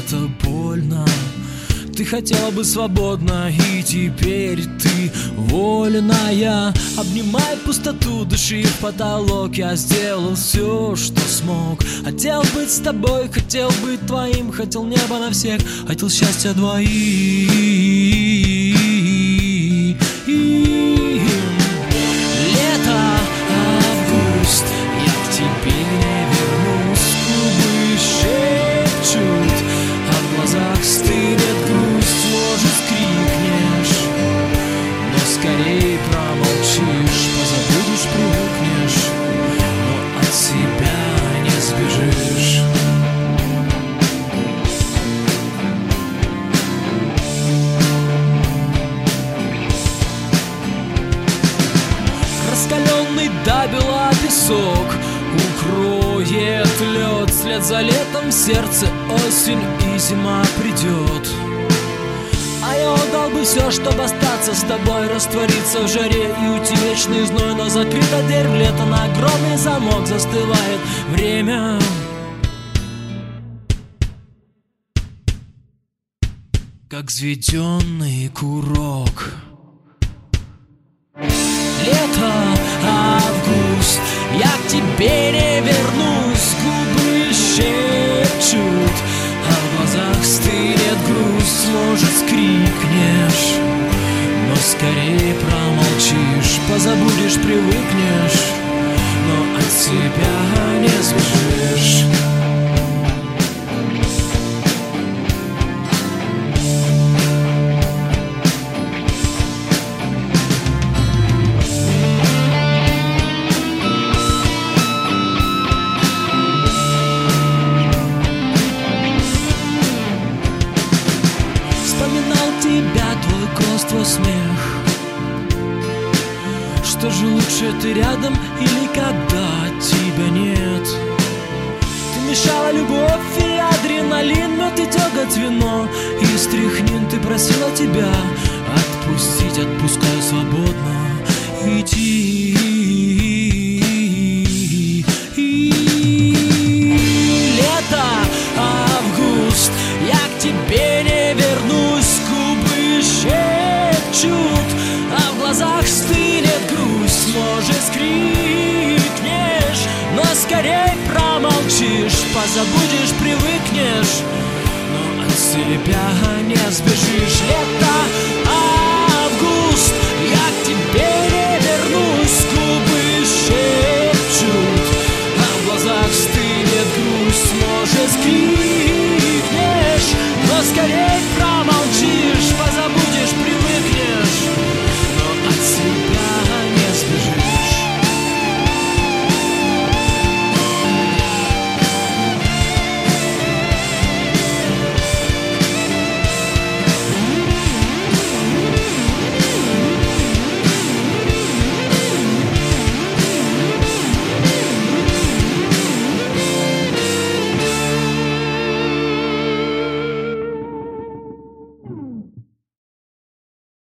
это больно. Ты хотела бы свободно, и теперь ты вольная. Обнимай пустоту, дыши в потолок. Я сделал все, что смог. Хотел быть с тобой, хотел быть твоим. Хотел небо на всех, хотел счастья двоим. Лето, август, я к тебе не вернусь. Губы шепчут, а в глазах стынет грусть. Может, скрикнешь, но скорее промолчишь. Позабудешь, привыкнешь, но от себя не сбежишь. Раскаленный до бела песок укроет лед. Вслед за летом сердце осень и зима придет. А я отдал бы все, чтобы остаться с тобой, раствориться в жаре и уйти в вечный зной. Но закрыта дверь в лето, на огромный замок застывает время. Как взведенный курок. Лето, август, я к тебе не вернусь. Губы шепчут, а в глазах стынет грусть. Может, скрикнешь, но скорее промолчишь. Позабудешь, привыкнешь, но от себя не сбежишь. Твой голос, твой смех. Что же лучше, ты рядом или когда тебя нет? Ты мешала любовь и адреналин, мед и деготь, вино и стряхнин. Ты просила тебя отпустить, отпускаю свободно идти. Лето, август, я к тебе не вернусь. Шепчут, а в глазах стынет грусть. Может, скрикнешь, но скорее промолчишь. Позабудешь, привыкнешь, но от себя не сбежишь. Лето,